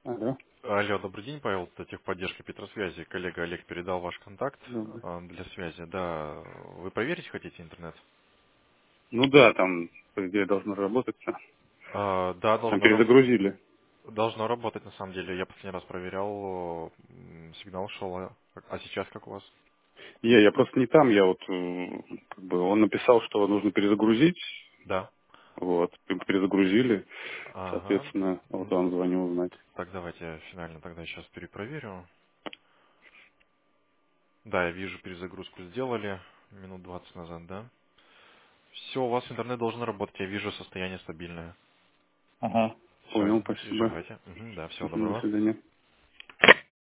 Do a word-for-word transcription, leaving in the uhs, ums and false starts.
Алло, Алло, добрый день, Павел, это техподдержка Петросвязи. Коллега Олег передал ваш контакт добрый. а, для связи. Да, вы проверить хотите интернет? Ну да, там, по идее, должно работать всё. А, да, Там должно, раб- перезагрузили. должно работать на самом деле. Я последний раз проверял, м, сигнал шел. А а сейчас как у вас? Я, я просто не там, я вот, м, как бы, он написал, что нужно перезагрузить, Да. вот, пе- перезагрузили, Ага. соответственно, вот М, вам звоню узнать. Так, давайте я финально тогда сейчас перепроверю. Да, я вижу, перезагрузку сделали минут двадцать назад, да? Все, у вас интернет должен работать, я вижу состояние стабильное. Ага. Все, Понял, не спасибо. переживайте. Мгм, да, всего Мгм, до доброго. свидания.